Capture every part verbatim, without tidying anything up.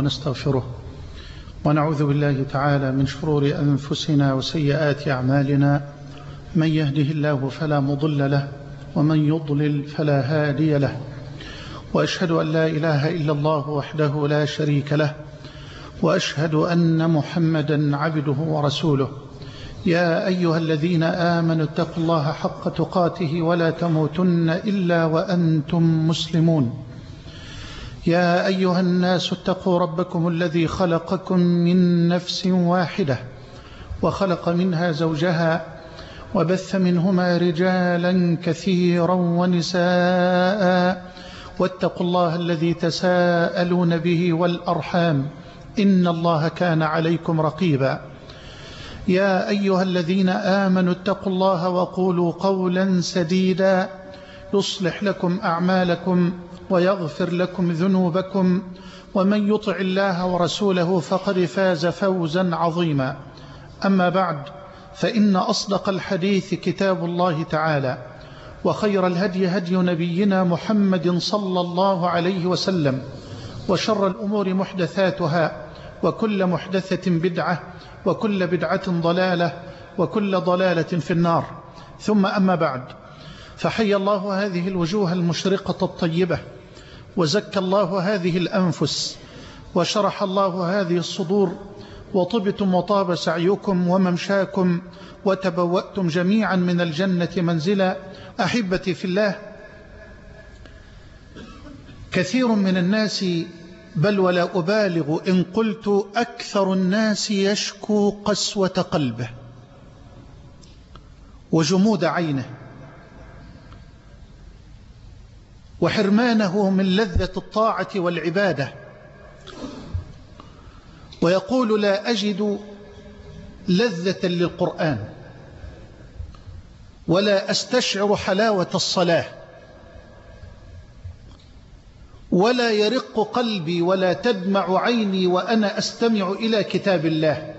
ونستغفره ونعوذ بالله تعالى من شرور أنفسنا وسيئات أعمالنا، من يهده الله فلا مضل له ومن يضلل فلا هادي له، وأشهد أن لا إله إلا الله وحده لا شريك له، وأشهد أن محمدا عبده ورسوله. يا أيها الذين آمنوا اتقوا الله حق تقاته ولا تموتن إلا وأنتم مسلمون. يا أيها الناس اتقوا ربكم الذي خلقكم من نفس واحدة وخلق منها زوجها وبث منهما رجالا كثيرا ونساء، واتقوا الله الذي تساءلون به والأرحام إن الله كان عليكم رقيبا. يا أيها الذين آمنوا اتقوا الله وقولوا قولا سديدا يصلح لكم أعمالكم ويغفر لكم ذنوبكم، ومن يطع الله ورسوله فقد فاز فوزا عظيما. أما بعد، فإن أصدق الحديث كتاب الله تعالى، وخير الهدي هدي نبينا محمد صلى الله عليه وسلم، وشر الأمور محدثاتها، وكل محدثة بدعة، وكل بدعة ضلالة، وكل ضلالة في النار. ثم أما بعد، فحي الله هذه الوجوه المشرقة الطيبة، وزكى الله هذه الأنفس، وشرح الله هذه الصدور، وطبتم وطاب سعيكم وممشاكم، وتبوأتم جميعا من الجنة منزلا. أحبتي في الله، كثير من الناس، بل ولا أبالغ إن قلت أكثر الناس، يشكو قسوة قلبه وجمود عينه وحرمانه من لذة الطاعة والعبادة، ويقول لا أجد لذة للقرآن، ولا أستشعر حلاوة الصلاة، ولا يرق قلبي ولا تدمع عيني وأنا أستمع إلى كتاب الله،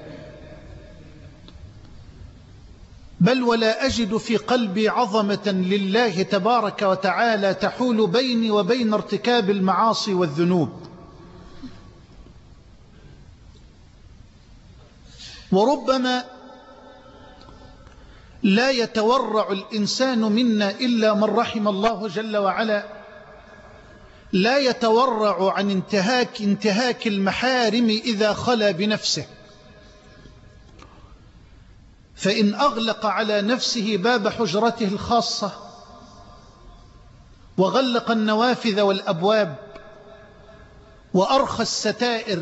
بل ولا أجد في قلبي عظمة لله تبارك وتعالى تحول بيني وبين ارتكاب المعاصي والذنوب. وربما لا يتورع الإنسان منا إلا من رحم الله جل وعلا، لا يتورع عن انتهاك انتهاك المحارم إذا خلا بنفسه، فإن أغلق على نفسه باب حجرته الخاصة، وغلق النوافذ والأبواب، وأرخى الستائر،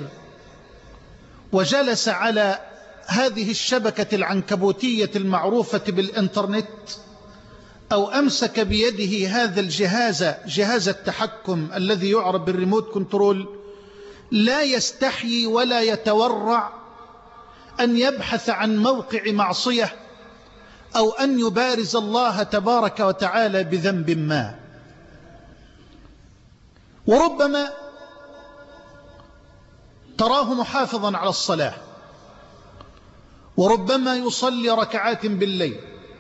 وجلس على هذه الشبكة العنكبوتية المعروفة بالإنترنت، أو أمسك بيده هذا الجهاز، جهاز التحكم الذي يعرف بالريموت كنترول، لا يستحيي ولا يتورع أن يبحث عن موقع معصية، أو أن يبارز الله تبارك وتعالى بذنب ما. وربما تراه محافظا على الصلاة، وربما يصلي ركعات بالليل.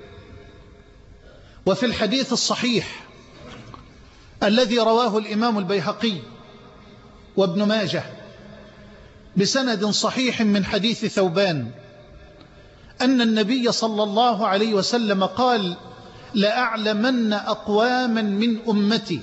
وفي الحديث الصحيح الذي رواه الإمام البيهقي وابن ماجه بسند صحيح من حديث ثوبان، أن النبي صلى الله عليه وسلم قال: لأعلمن أقواما من أمتي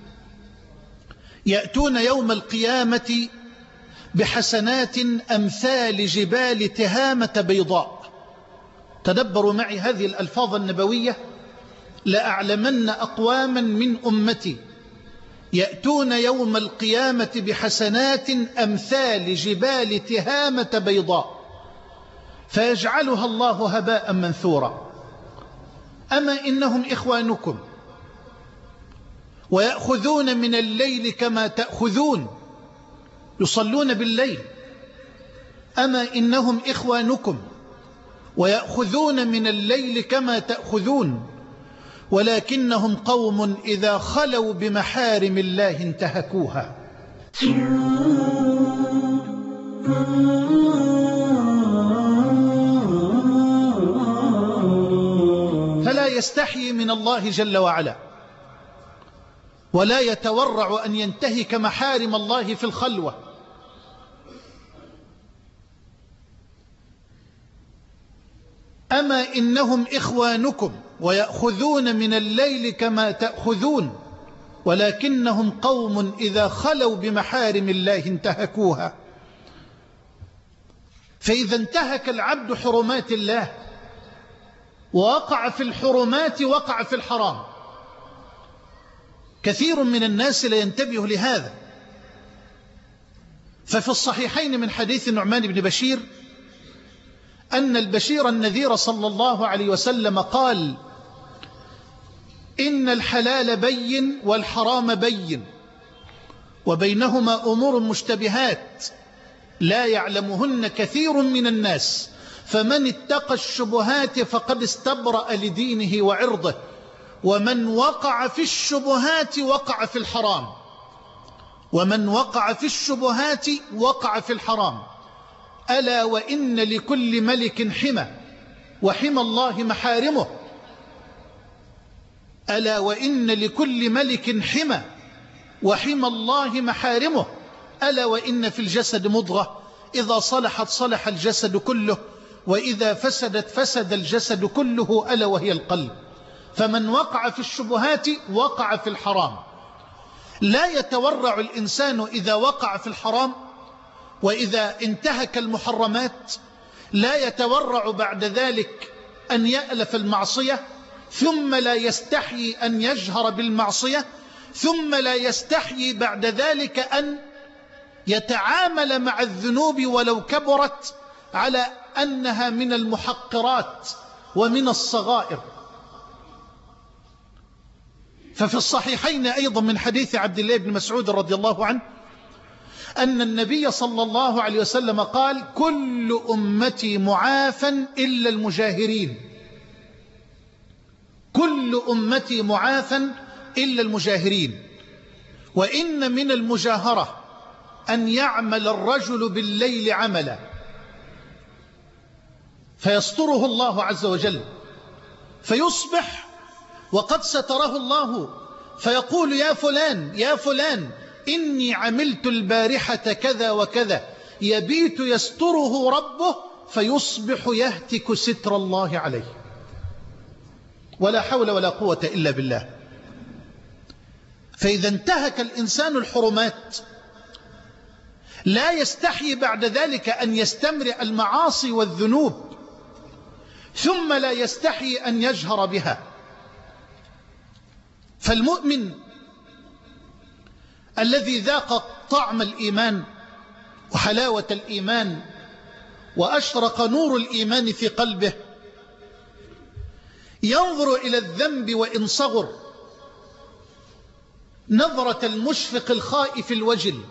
يأتون يوم القيامة بحسنات أمثال جبال تهامة بيضاء. تدبروا معي هذه الألفاظ النبوية: لأعلمن أقواما من أمتي يأتون يوم القيامة بحسنات أمثال جبال تهامة بيضاء، فيجعلها الله هباء منثورا. أما إنهم إخوانكم ويأخذون من الليل كما تأخذون، يصلون بالليل. أما إنهم إخوانكم ويأخذون من الليل كما تأخذون، ولكنهم قوم إذا خلوا بمحارم الله انتهكوها. فلا يستحيي من الله جل وعلا، ولا يتورع أن ينتهك محارم الله في الخلوة، أما إنهم إخوانكم ويأخذون من الليل كما تأخذون ولكنهم قوم إذا خلوا بمحارم الله انتهكوها. فإذا انتهك العبد حرمات الله ووقع في الحرمات وقع في الحرام. كثير من الناس لا ينتبه لهذا. ففي الصحيحين من حديث النعمان بن بشير أن البشير النذير صلى الله عليه وسلم قال: إن الحلال بين والحرام بين وبينهما أمور مشتبهات لا يعلمهن كثير من الناس فمن اتقى الشبهات فقد استبرأ لدينه وعرضه ومن وقع في الشبهات وقع في الحرام ومن وقع في الشبهات وقع في الحرام. ألا وإن لكل ملك حمى وحمى الله محارمه. ألا وإن لكل ملك حمى وحمى الله محارمه. ألا وإن في الجسد مضغة إذا صلحت صلح الجسد كله وإذا فسدت فسد الجسد كله ألا وهي القلب. فمن وقع في الشبهات وقع في الحرام. لا يتورع الإنسان إذا وقع في الحرام وإذا انتهك المحرمات، لا يتورع بعد ذلك أن يألف المعصية ثم لا يستحيي أن يجهر بالمعصية ثم لا يستحيي بعد ذلك أن يتعامل مع الذنوب ولو كبرت على أنها من المحقرات ومن الصغائر. ففي الصحيحين أيضا من حديث عبد الله بن مسعود رضي الله عنه أن النبي صلى الله عليه وسلم قال: كل أمتي معافى إلا المجاهرين. كل أمتي معافى إلا المجاهرين. وإن من المجاهرة أن يعمل الرجل بالليل عملا فيستره الله عز وجل فيصبح وقد ستره الله فيقول: يا فلان يا فلان إني عملت البارحة كذا وكذا. يبيت يستره ربه فيصبح يهتك ستر الله عليه. ولا حول ولا قوة إلا بالله. فإذا انتهك الإنسان الحرمات لا يستحي بعد ذلك أن يستمرئ المعاصي والذنوب ثم لا يستحي أن يجهر بها. فالمؤمن الذي ذاق طعم الإيمان وحلاوة الإيمان وأشرق نور الإيمان في قلبه ينظر إلى الذنب وإن صغر نظرة المشفق الخائف الوجل.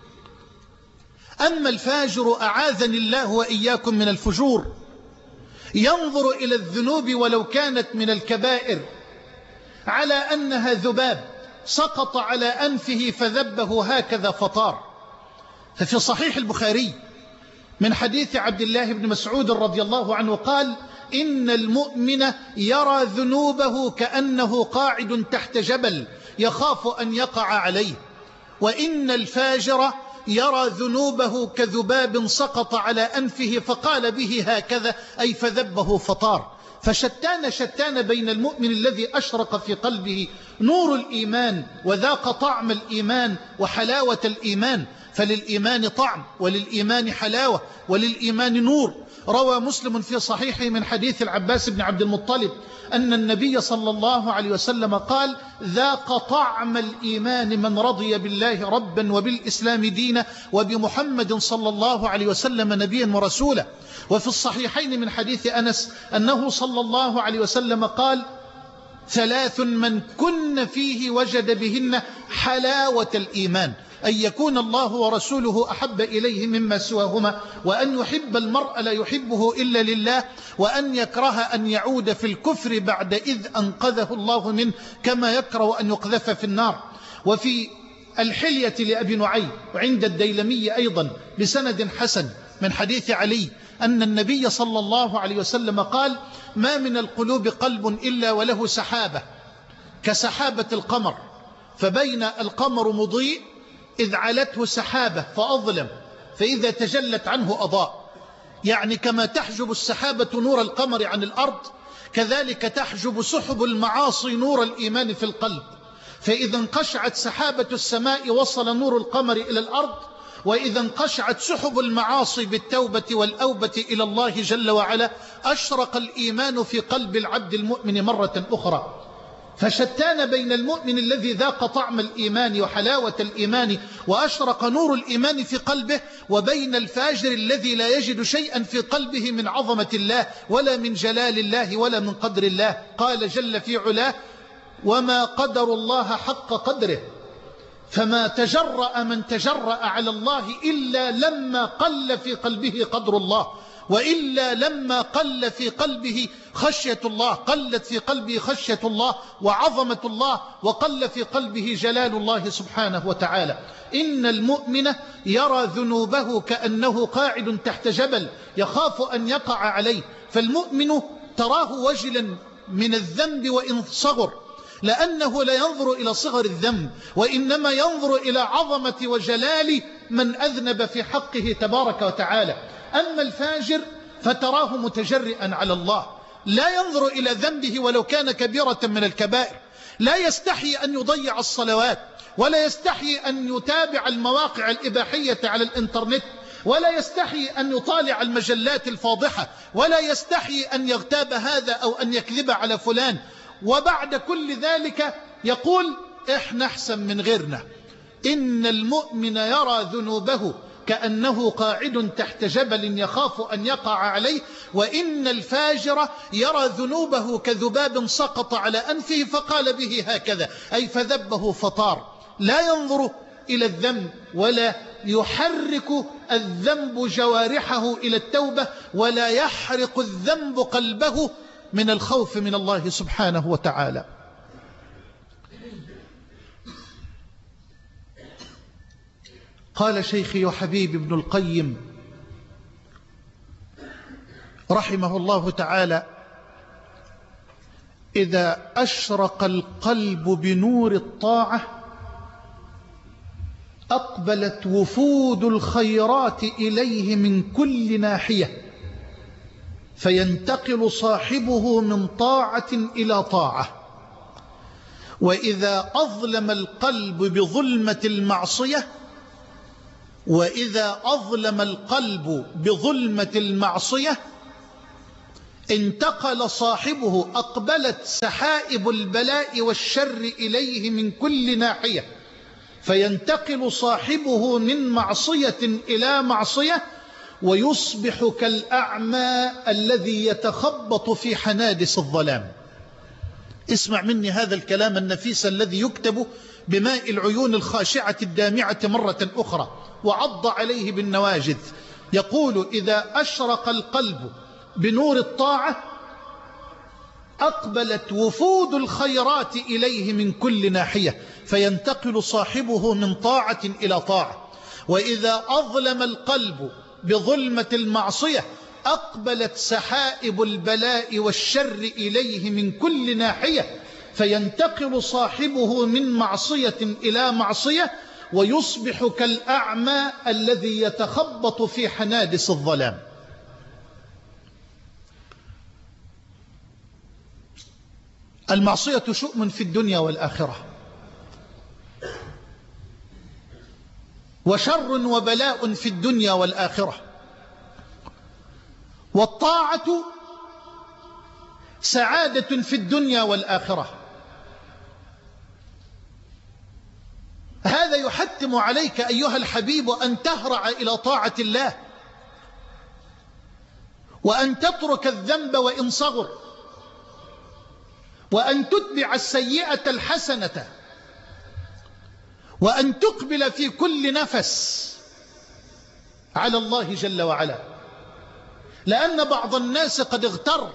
أما الفاجر أعاذني الله وإياكم من الفجور ينظر إلى الذنوب ولو كانت من الكبائر على أنها ذباب سقط على أنفه فذبه هكذا فطار. ففي صحيح البخاري من حديث عبد الله بن مسعود رضي الله عنه قال: إن المؤمن يرى ذنوبه كأنه قاعد تحت جبل يخاف أن يقع عليه، وإن الفاجر يرى ذنوبه كذباب سقط على أنفه فقال به هكذا أي فذبه فطار. فشتان شتان بين المؤمن الذي أشرق في قلبه نور الإيمان وذاق طعم الإيمان وحلاوة الإيمان. فللإيمان طعم وللإيمان حلاوة وللإيمان نور. روى مسلم في صحيحه من حديث العباس بن عبد المطلب أن النبي صلى الله عليه وسلم قال: ذاق طعم الإيمان من رضي بالله ربا وبالإسلام دينا وبمحمد صلى الله عليه وسلم نبيا ورسولا. وفي الصحيحين من حديث أنس أنه صلى الله عليه وسلم قال: ثلاث من كن فيه وجد بهن حلاوة الإيمان: أن يكون الله ورسوله أحب إليه مما سواهما، وأن يحب المرء لا يحبه إلا لله، وأن يكره أن يعود في الكفر بعد إذ أنقذه الله منه كما يكره أن يقذف في النار. وفي الحلية لأبي نعيم وعند الديلمي أيضا بسند حسن من حديث علي أن النبي صلى الله عليه وسلم قال: ما من القلوب قلب إلا وله سحابة كسحابة القمر، فبين القمر مضيء إذ علته سحابة فأظلم، فإذا تجلت عنه أضاء. يعني كما تحجب السحابة نور القمر عن الأرض كذلك تحجب سحب المعاصي نور الإيمان في القلب. فإذا انقشعت سحابة السماء وصل نور القمر إلى الأرض، وإذا انقشعت سحب المعاصي بالتوبة والأوبة إلى الله جل وعلا أشرق الإيمان في قلب العبد المؤمن مرة أخرى. فشتان بين المؤمن الذي ذاق طعم الإيمان وحلاوة الإيمان وأشرق نور الإيمان في قلبه، وبين الفاجر الذي لا يجد شيئا في قلبه من عظمة الله ولا من جلال الله ولا من قدر الله. قال جل في علاه: وما قدر الله حق قدره، فما تجرأ من تجرأ على الله إلا لما قل في قلبه قدر الله، وإلا لما قل في قلبه خشية الله، قلت في قلبه خشية الله وعظمة الله، وقل في قلبه جلال الله سبحانه وتعالى. إن المؤمن يرى ذنوبه كأنه قاعد تحت جبل يخاف أن يقع عليه، فالمؤمن تراه وجلا من الذنب وإن صغر، لأنه لا ينظر إلى صغر الذنب وإنما ينظر إلى عظمة وجلال من أذنب في حقه تبارك وتعالى. أما الفاجر فتراه متجرئا على الله، لا ينظر إلى ذنبه ولو كان كبيرة من الكبائر، لا يستحي أن يضيع الصلوات، ولا يستحي أن يتابع المواقع الإباحية على الإنترنت، ولا يستحي أن يطالع المجلات الفاضحة، ولا يستحي أن يغتاب هذا أو أن يكذب على فلان. وبعد كل ذلك يقول: إحنا أحسن من غيرنا. إن المؤمن يرى ذنوبه كأنه قاعد تحت جبل يخاف أن يقع عليه، وإن الفاجر يرى ذنوبه كذباب سقط على أنفه فقال به هكذا، أي فذبه فطار. لا ينظر إلى الذنب ولا يحرك الذنب جوارحه إلى التوبة، ولا يحرق الذنب قلبه من الخوف من الله سبحانه وتعالى. قال شيخي وحبيبي ابن القيم رحمه الله تعالى: إذا أشرق القلب بنور الطاعة أقبلت وفود الخيرات إليه من كل ناحية، فينتقل صاحبه من طاعة إلى طاعة. وإذا أظلم القلب بظلمة المعصية وإذا أظلم القلب بظلمة المعصية انتقل صاحبه، أقبلت سحائب البلاء والشر إليه من كل ناحية، فينتقل صاحبه من معصية إلى معصية، ويصبح كالأعمى الذي يتخبط في حنادس الظلام. اسمع مني هذا الكلام النفيس الذي يكتب بماء العيون الخاشعة الدامعة مرة أخرى، وعض عليه بالنواجذ. يقول: إذا أشرق القلب بنور الطاعة أقبلت وفود الخيرات إليه من كل ناحية، فينتقل صاحبه من طاعة إلى طاعة. وإذا أظلم القلب بظلمة المعصية أقبلت سحائب البلاء والشر إليه من كل ناحية، فينتقل صاحبه من معصية إلى معصية، ويصبح كالأعمى الذي يتخبط في حنادس الظلام. المعصية شؤم في الدنيا والآخرة، وشر وبلاء في الدنيا والآخرة، والطاعة سعادة في الدنيا والآخرة. هذا يحتم عليك أيها الحبيب أن تهرع إلى طاعة الله، وأن تترك الذنب وإن صغر، وأن تتبع السيئة الحسنة، وأن تقبل في كل نفس على الله جل وعلا. لأن بعض الناس قد اغتر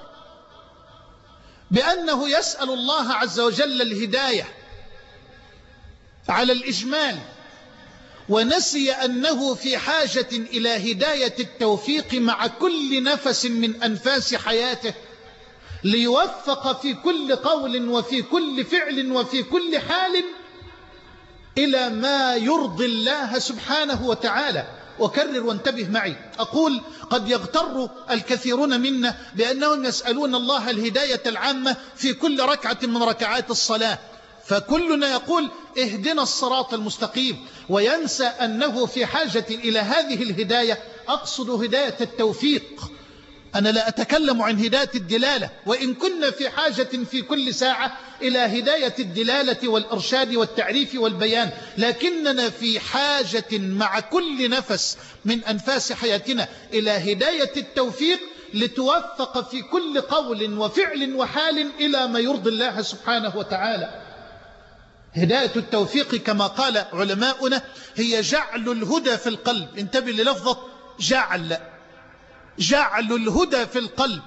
بأنه يسأل الله عز وجل الهداية على الإجمال، ونسي أنه في حاجة إلى هداية التوفيق مع كل نفس من أنفاس حياته، ليوفق في كل قول وفي كل فعل وفي كل حال إلى ما يرضي الله سبحانه وتعالى. أكرر وانتبه معي، أقول قد يغتر الكثيرون منا بأنهم يسألون الله الهداية العامة في كل ركعة من ركعات الصلاة، فكلنا يقول اهدنا الصراط المستقيم، وينسى أنه في حاجة إلى هذه الهداية. أقصد هداية التوفيق، أنا لا أتكلم عن هداية الدلالة، وإن كنا في حاجة في كل ساعة إلى هداية الدلالة والإرشاد والتعريف والبيان، لكننا في حاجة مع كل نفس من أنفاس حياتنا إلى هداية التوفيق، لتوفق في كل قول وفعل وحال إلى ما يرضي الله سبحانه وتعالى. هداية التوفيق كما قال علماؤنا هي جعل الهدى في القلب. انتبه للفظة جعل، جعل الهدى في القلب.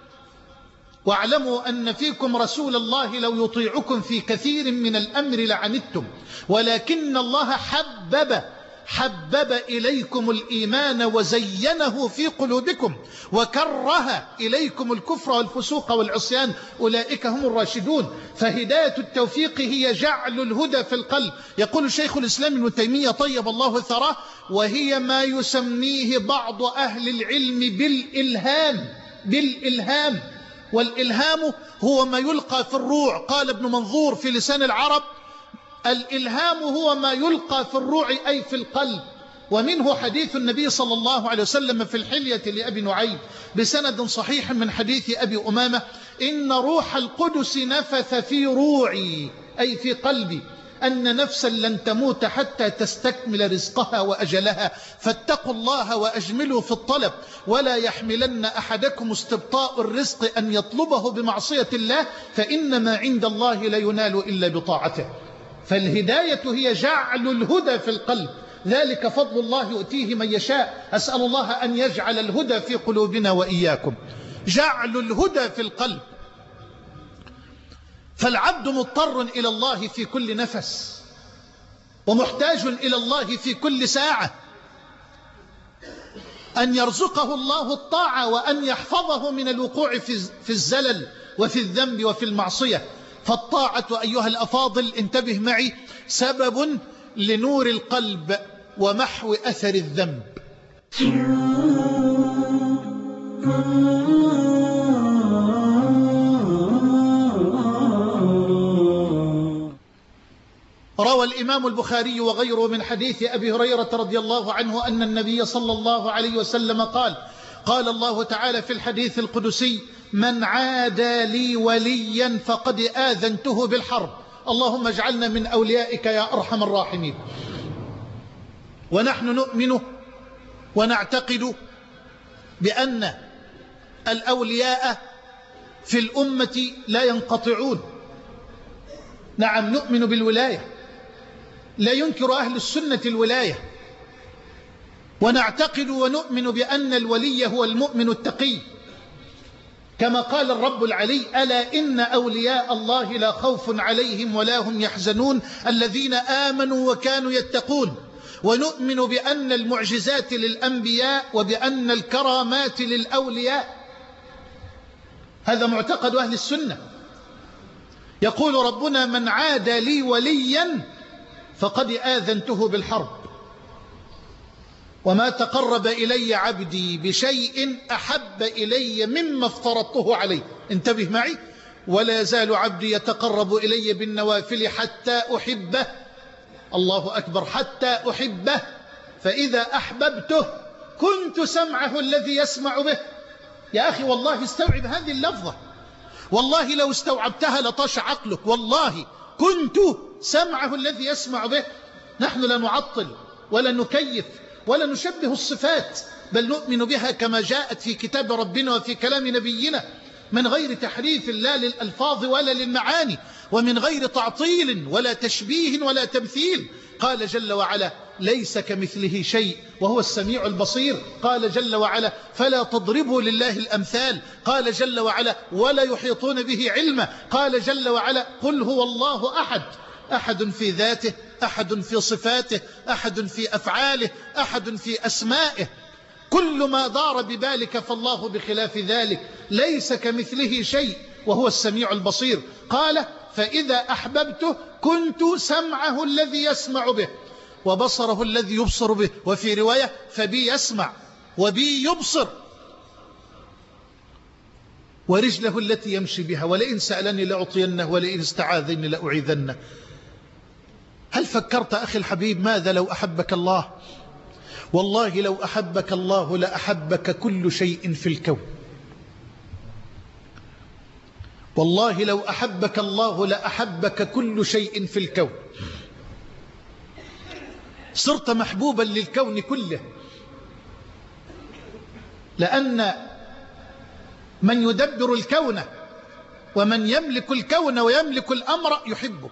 واعلموا أن فيكم رسول الله لو يطيعكم في كثير من الأمر لعنتم، ولكن الله حبب حبب إليكم الإيمان وزينه في قلوبكم وكره إليكم الكفر والفسوق والعصيان، أولئك هم الراشدون. فهداية التوفيق هي جعل الهدى في القلب. يقول شيخ الإسلام ابن تيمية طيب الله ثراه: وهي ما يسميه بعض أهل العلم بالإلهام. بالإلهام، والإلهام هو ما يلقى في الروع. قال ابن منظور في لسان العرب: الإلهام هو ما يلقى في الروع أي في القلب. ومنه حديث النبي صلى الله عليه وسلم في الحلية لأبي نعيم بسند صحيح من حديث أبي أمامة: إن روح القدس نفث في روعي أي في قلبي أن نفسا لن تموت حتى تستكمل رزقها وأجلها، فاتقوا الله وأجملوا في الطلب، ولا يحملن أحدكم استبطاء الرزق أن يطلبه بمعصية الله، فإن ما عند الله لا ينال إلا بطاعته. فالهداية هي جعل الهدى في القلب، ذلك فضل الله يؤتيه من يشاء. أسأل الله أن يجعل الهدى في قلوبنا وإياكم. جعل الهدى في القلب. فالعبد مضطر إلى الله في كل نفس، ومحتاج إلى الله في كل ساعة، أن يرزقه الله الطاعة وأن يحفظه من الوقوع في الزلل وفي الذنب وفي المعصية. فالطاعة أيها الأفاضل انتبه معي سبب لنور القلب ومحو أثر الذنب. روى الإمام البخاري وغيره من حديث أبي هريرة رضي الله عنه أن النبي صلى الله عليه وسلم قال: قال الله تعالى في الحديث القدسي: من عادى لي وليا فقد آذنته بالحرب. اللهم اجعلنا من أوليائك يا أرحم الراحمين. ونحن نؤمن ونعتقد بأن الأولياء في الأمة لا ينقطعون. نعم، نؤمن بالولاية، لا ينكر أهل السنة الولاية، ونعتقد ونؤمن بأن الولي هو المؤمن التقي، كما قال الرب العلي: ألا إن أولياء الله لا خوف عليهم ولا هم يحزنون الذين آمنوا وكانوا يتقون. ونؤمن بأن المعجزات للأنبياء وبأن الكرامات للأولياء. هذا معتقد أهل السنة. يقول ربنا: من عادى لي وليا فقد آذنته بالحرب، وما تقرب إلي عبدي بشيء أحب إلي مما افترضته عليه. انتبه معي: ولا يزال عبدي يتقرب إلي بالنوافل حتى أحبه. الله أكبر، حتى أحبه، فإذا أحببته كنت سمعه الذي يسمع به. يا أخي والله استوعب هذه اللفظة، والله لو استوعبتها لطش عقلك. والله كنت سمعه الذي يسمع به. نحن لا نعطل ولا نكيف ولا نشبه الصفات، بل نؤمن بها كما جاءت في كتاب ربنا وفي كلام نبينا، من غير تحريف لا للألفاظ ولا للمعاني، ومن غير تعطيل ولا تشبيه ولا تمثيل. قال جل وعلا: ليس كمثله شيء وهو السميع البصير. قال جل وعلا: فلا تضربوا لله الأمثال. قال جل وعلا: ولا يحيطون به علما. قال جل وعلا: قل هو الله أحد، أحد في ذاته، أحد في صفاته، أحد في أفعاله، أحد في أسمائه. كل ما دار ببالك فالله بخلاف ذلك. ليس كمثله شيء وهو السميع البصير. قال: فإذا أحببته كنت سمعه الذي يسمع به، وبصره الذي يبصر به، وفي رواية فبي يسمع وبي يبصر، ورجله التي يمشي بها، ولئن سألني لأعطينه ولئن استعاذني لأعيذنه. هل فكرت أخي الحبيب ماذا لو أحبك الله؟ والله لو أحبك الله لأحبك كل شيء في الكون. والله لو أحبك الله لأحبك كل شيء في الكون. صرت محبوبا للكون كله، لأن من يدبر الكون ومن يملك الكون ويملك الأمر يحبك.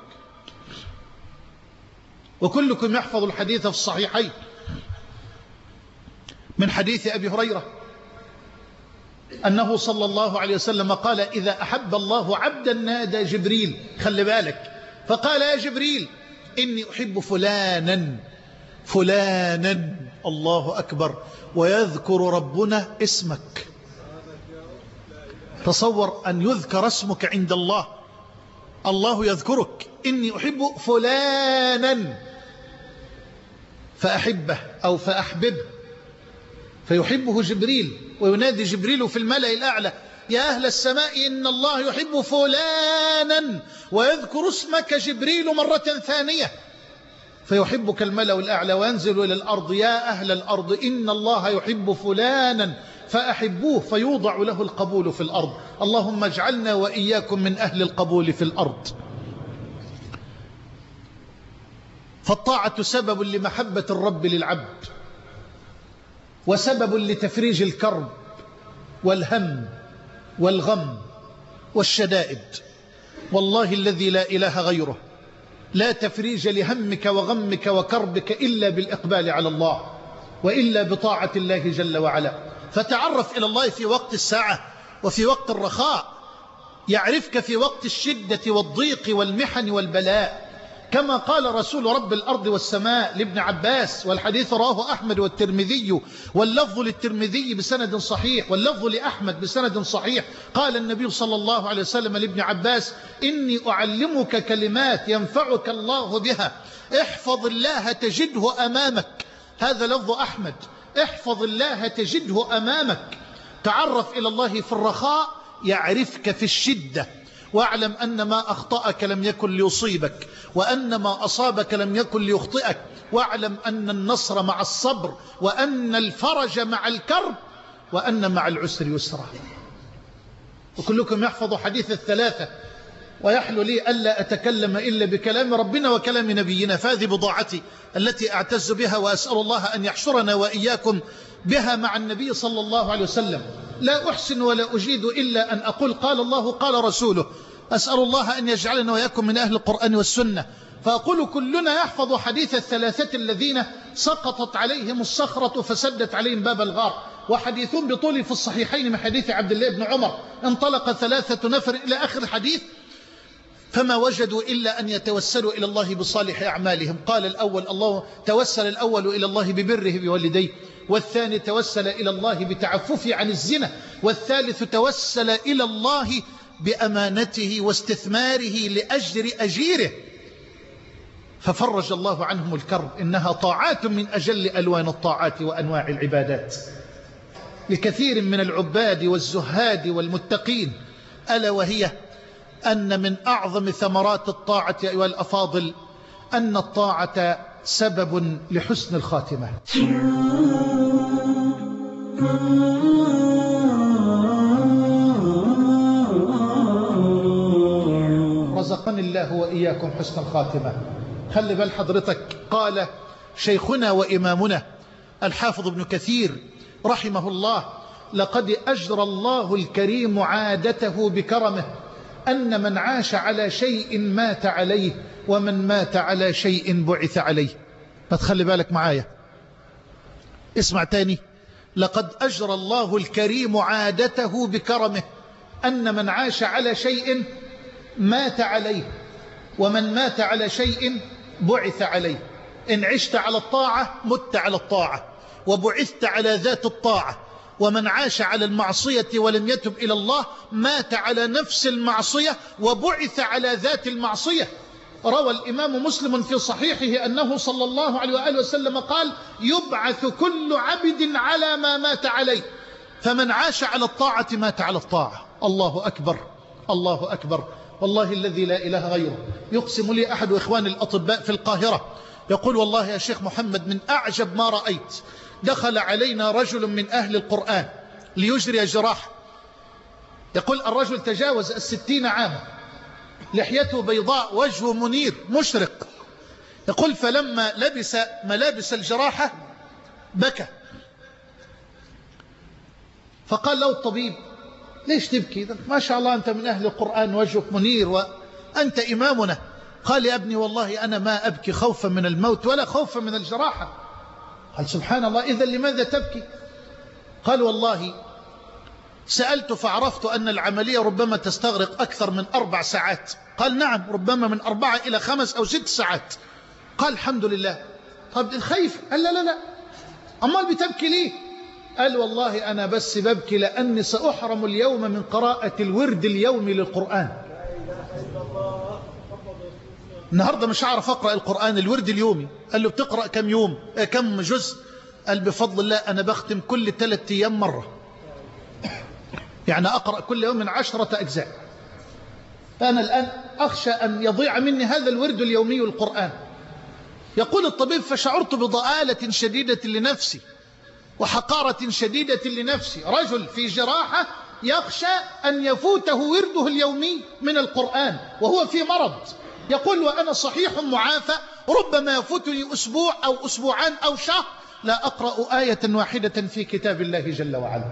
وكلكم يحفظ الحديث في الصحيحين من حديث أبي هريرة أنه صلى الله عليه وسلم قال: إذا أحب الله عبدا نادى جبريل، خلي بالك، فقال: يا جبريل إني أحب فلانا فلانا، الله أكبر، ويذكر ربنا اسمك. تصور أن يذكر اسمك عند الله، الله يذكرك: إني أحب فلانا، فأحبه أو فأحببه، فيحبه جبريل، وينادي جبريل في الملأ الأعلى: يا أهل السماء إن الله يحب فلانا، ويذكر اسمك جبريل مرة ثانية، فيحبك الملأ الأعلى، وينزل إلى الأرض: يا أهل الأرض إن الله يحب فلانا فأحبوه، فيوضع له القبول في الأرض. اللهم اجعلنا وإياكم من أهل القبول في الأرض. فالطاعة سبب لمحبة الرب للعبد، وسبب لتفريج الكرب والهم والغم والشدائد. والله الذي لا إله غيره لا تفريج لهمك وغمك وكربك إلا بالإقبال على الله، وإلا بطاعة الله جل وعلا. فتعرف إلى الله في وقت الساعة وفي وقت الرخاء، يعرفك في وقت الشدة والضيق والمحن والبلاء، كما قال رسول رب الأرض والسماء لابن عباس، والحديث رواه أحمد والترمذي، واللفظ للترمذي بسند صحيح، واللفظ لأحمد بسند صحيح. قال النبي صلى الله عليه وسلم لابن عباس: إني أعلمك كلمات ينفعك الله بها، احفظ الله تجده أمامك. هذا لفظ أحمد: احفظ الله تجده أمامك. تعرف إلى الله في الرخاء يعرفك في الشدة، واعلم أن ما أخطأك لم يكن ليصيبك، وأن ما أصابك لم يكن ليخطئك، واعلم أن النصر مع الصبر، وأن الفرج مع الكرب، وأن مع العسر يسرا. وكلكم يحفظ حديث الثلاثة: ويحلو لي ألا أتكلم إلا بكلام ربنا وكلام نبينا، فهذه بضاعتي التي أعتز بها، وأسأل الله أن يحشرنا وإياكم بها مع النبي صلى الله عليه وسلم. لا أحسن ولا أجيد إلا أن أقول قال الله قال رسوله. أسأل الله أن يجعلنا وإياكم من أهل القرآن والسنة. فأقول كلنا يحفظ حديث الثلاثة الذين سقطت عليهم الصخرة فسدت عليهم باب الغار، وحديث بطول في الصحيحين من حديث عبد الله بن عمر: انطلق ثلاثة نفر إلى آخر الحديث فما وجدوا إلا أن يتوسلوا إلى الله بصالح أعمالهم. قال الأول: الله توسل الأول إلى الله ببره بوالديه، والثاني توسل إلى الله بتعففه عن الزنا، والثالث توسل إلى الله بأمانته واستثماره لأجر أجيره، ففرج الله عنهم الكرب. إنها طاعات من أجل ألوان الطاعات وأنواع العبادات لكثير من العباد والزهاد والمتقين، ألا وهي أن من أعظم ثمرات الطاعة أيها الأفاضل أن الطاعة سبب لحسن الخاتمة. رزقني الله وإياكم حسن الخاتمة. خلي بال حضرتك، قال شيخنا وإمامنا الحافظ ابن كثير رحمه الله: لقد أجرى الله الكريم عادته بكرمه أن من عاش على شيء مات عليه، ومن مات على شيء بعث عليه. ما تخلي بالك معايا، اسمع تاني: لقد أجرى الله الكريم عادته بكرمه أن من عاش على شيء مات عليه، ومن مات على شيء بعث عليه. إن عشت على الطاعة مت على الطاعة وبعثت على ذات الطاعة، ومن عاش على المعصية ولم يتب إلى الله مات على نفس المعصية وبعث على ذات المعصية. روى الإمام مسلم في صحيحه أنه صلى الله عليه وآله وسلم قال: يبعث كل عبد على ما مات عليه، فمن عاش على الطاعة مات على الطاعة. الله أكبر، الله أكبر، والله الذي لا إله غيره. يقسم لي أحد إخواني الأطباء في القاهرة يقول: والله يا شيخ محمد من أعجب ما رأيت، دخل علينا رجل من أهل القرآن ليجري جراحة. يقول: الرجل تجاوز الستين عاما، لحيته بيضاء، وجهه منير مشرق. يقول: فلما لبس ملابس الجراحة بكى، فقال له الطبيب: ليش تبكي؟ ما شاء الله أنت من أهل القرآن، وجهك منير وأنت إمامنا. قال: يا ابني والله أنا ما أبكي خوفا من الموت ولا خوفا من الجراحة. قال: سبحان الله، إذا لماذا تبكي؟ قال: والله سألت فعرفت أن العملية ربما تستغرق أكثر من أربع ساعات. قال: نعم، ربما من أربعة إلى خمس أو ست ساعات. قال: الحمد لله. طب الخيف؟ قال: لا لا لا، أمال بتبكي ليه؟ قال: والله أنا بس ببكي لأني سأحرم اليوم من قراءة الورد اليومي للقرآن. النهاردة مش هعرف أقرأ القرآن الورد اليومي. قال له: بتقرأ كم يوم آه كم جزء؟ قال: بفضل الله أنا بختم كل ثلاثة أيام مرة، يعني أقرأ كل يوم من عشرة أجزاء. فأنا الآن أخشى أن يضيع مني هذا الورد اليومي القرآن. يقول الطبيب: فشعرت بضآلة شديدة لنفسي وحقارة شديدة لنفسي. رجل في جراحة يخشى أن يفوته ورده اليومي من القرآن وهو في مرض. يقول: وأنا صحيح معافى، ربما يفوتني أسبوع أو أسبوعان أو شهر لا أقرأ آية واحدة في كتاب الله جل وعلا.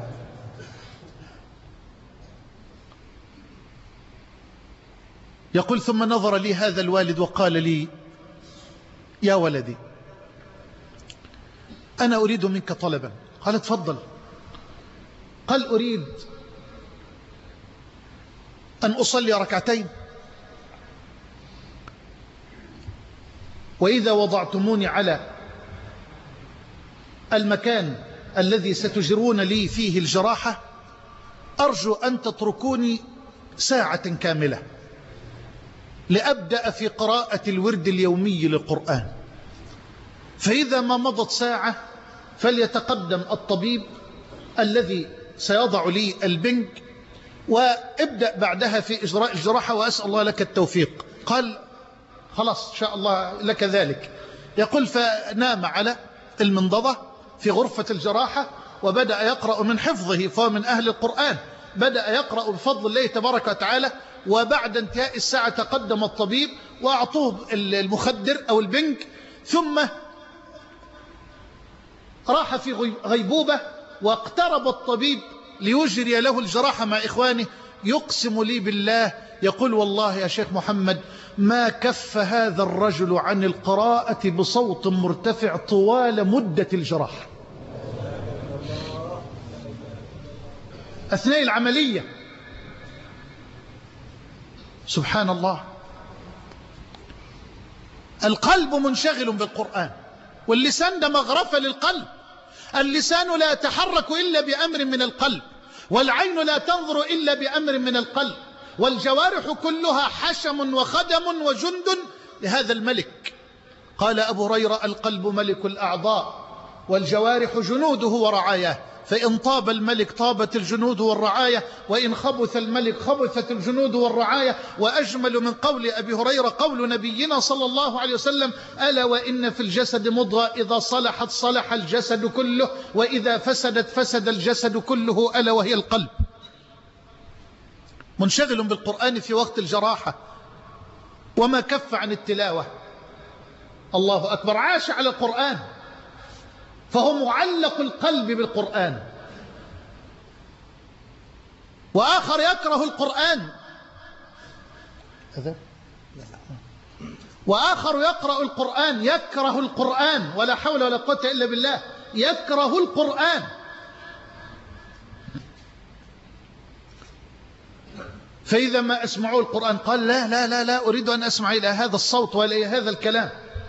يقول: ثم نظر لي هذا الوالد وقال لي: يا ولدي، أنا أريد منك طلبا. قال: تفضل. قال: أريد أن أصلي ركعتين، وإذا وضعتموني على المكان الذي ستجرون لي فيه الجراحة أرجو أن تتركوني ساعة كاملة لأبدأ في قراءة الورد اليومي للقرآن، فإذا ما مضت ساعة فليتقدم الطبيب الذي سيضع لي البنج وابدأ بعدها في إجراء الجراحة، وأسأل الله لك التوفيق. قال: خلاص إن شاء الله لك ذلك. يقول: فنام على المنضدة في غرفة الجراحة وبدأ يقرأ من حفظه، فهو من أهل القرآن، بدأ يقرأ بفضل الله تبارك وتعالى. وبعد انتهاء الساعة تقدم الطبيب وأعطوه المخدر أو البنج، ثم راح في غيبوبة، واقترب الطبيب ليجري له الجراحة مع إخوانه. يقسم لي بالله، يقول: والله يا شيخ محمد ما كف هذا الرجل عن القراءة بصوت مرتفع طوال مدة الجراحة أثناء العملية. سبحان الله، القلب منشغل بالقرآن، واللسان ده مغرفة للقلب. اللسان لا يتحرك إلا بأمر من القلب، والعين لا تنظر إلا بأمر من القلب، والجوارح كلها حشم وخدم وجند لهذا الملك. قال أبو هريرة: القلب ملك الأعضاء، والجوارح جنوده ورعاياه، فإن طاب الملك طابت الجنود والرعاية، وإن خبث الملك خبثت الجنود والرعاية. وأجمل من قول أبي هريرة قول نبينا صلى الله عليه وسلم: ألا وإن في الجسد مضغة إذا صلحت صلح الجسد كله، وإذا فسدت فسد الجسد كله، ألا وهي القلب. منشغل بالقرآن في وقت الجراحة وما كف عن التلاوة. الله أكبر، عاش على القرآن، فهو معلق القلب بالقرآن. وآخر يكره القرآن، وآخر يقرأ القرآن يكره القرآن، ولا حول ولا قوة إلا بالله، يكره القرآن. فإذا ما أسمعوا القرآن قال: لا لا لا لا أريد أن أسمع إلى هذا الصوت ولا إلى هذا الكلام.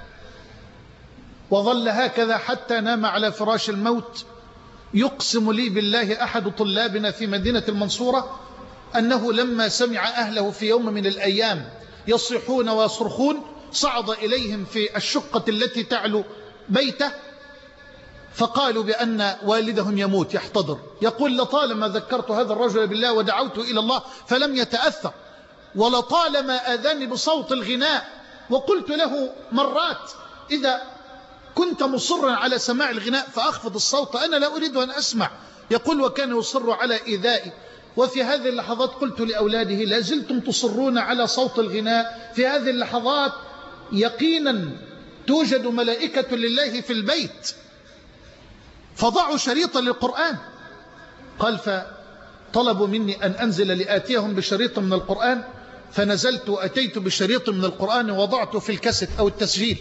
وظل هكذا حتى نام على فراش الموت. يقسم لي بالله أحد طلابنا في مدينة المنصورة أنه لما سمع أهله في يوم من الأيام يصيحون ويصرخون صعد إليهم في الشقة التي تعلو بيته فقالوا بأن والدهم يموت يحتضر. يقول لطالما ذكرت هذا الرجل بالله ودعوت إلى الله فلم يتأثر، ولطالما آذاني بصوت الغناء وقلت له مرات إذا كنت مصرا على سماع الغناء فأخفض الصوت، أنا لا أريد أن أسمع. يقول وكان يصر على إيذائي. وفي هذه اللحظات قلت لأولاده لا زلتم تصرون على صوت الغناء، في هذه اللحظات يقينا توجد ملائكة لله في البيت، فضعوا شريطا للقرآن. قال فطلبوا مني أن أنزل لآتيهم بشريط من القرآن، فنزلت وأتيت بشريط من القرآن ووضعته في الكاسيت أو التسجيل.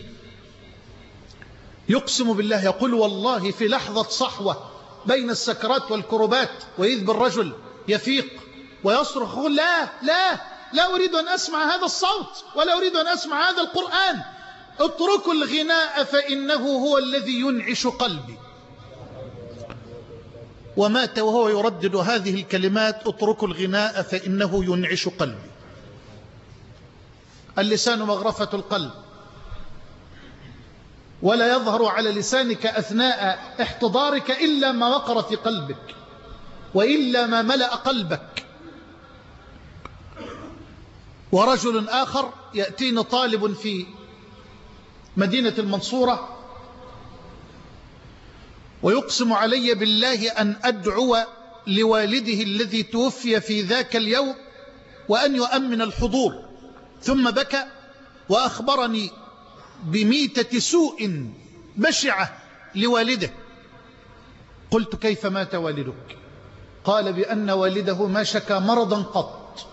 يقسم بالله يقول والله في لحظة صحوة بين السكرات والكربات وإذ بالرجل يفيق ويصرخ يقول لا لا لا أريد أن أسمع هذا الصوت ولا أريد أن أسمع هذا القرآن، اتركوا الغناء فإنه هو الذي ينعش قلبي. ومات وهو يردد هذه الكلمات اتركوا الغناء فإنه ينعش قلبي. اللسان مغرفة القلب، ولا يظهر على لسانك أثناء احتضارك إلا ما وقر في قلبك وإلا ما ملأ قلبك. ورجل آخر يأتيني طالب في مدينة المنصورة ويقسم علي بالله أن أدعو لوالده الذي توفي في ذاك اليوم وأن يؤمن الحضور، ثم بكى وأخبرني بميتة سوء بشعة لوالده. قلت كيف مات والدك؟ قال بأن والده ما شكى مرضا قط،